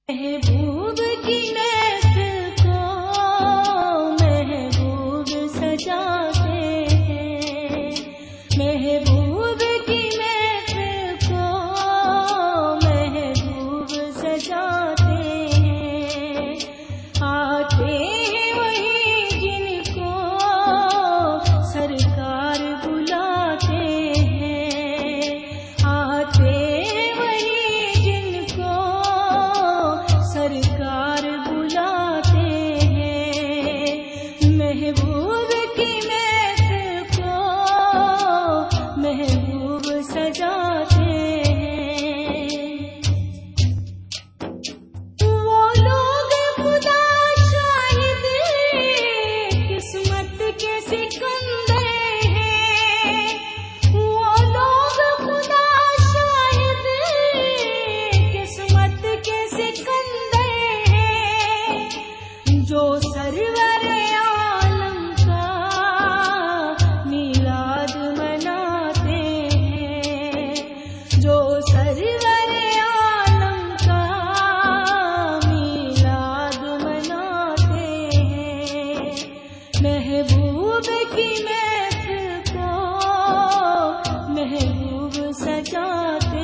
महबूब की महफिल को महबूब सजाते हैं। महबूब की महफिल को महबूब सजाते हैं। आते हैं वही जिनको सरकार बुलाते हैं। आते सरकार बुलाते हैं। महबूब की महफिल को महबूब सजाते हैं। वो लोग खुदा शाहिद किस्मत के सिकंदर हैं। वो लोग खुदा शाहिद किस्मत के सिकंदर जो सरवर आलम का मीलाद मनाते हैं। जो सरवर आलम का मीलाद मनाते हैं। महबूब की महफिल को महबूब सजाते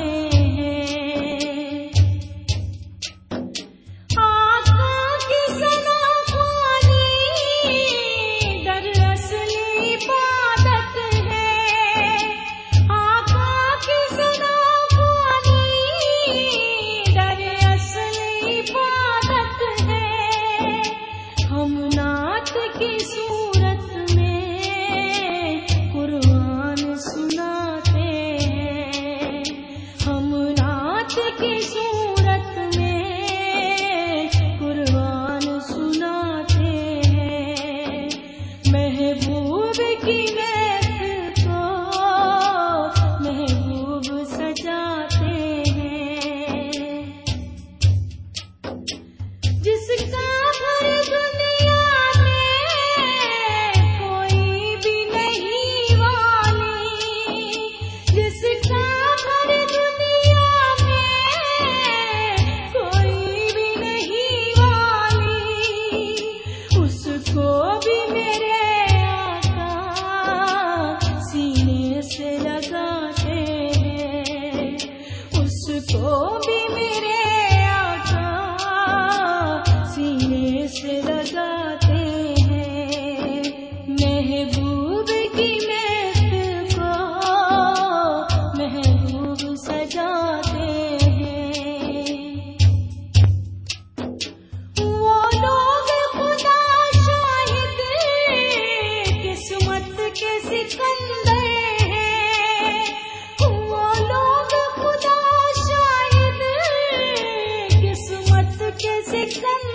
की सूरत में कुरान सुनाते हैं। हम नात की सूरत में कुरान सुनाते हैं। महबूब की महफिल को महबूब सजाते हैं। जिसका भर दुनिया उसको भी मेरे आका सीने से लगाते हैं। महबूब की महफिल को महबूब सजाते हैं। वो लोग खुदा शाहिद किस्मत के सिकंदर किस्मत के सिकंदर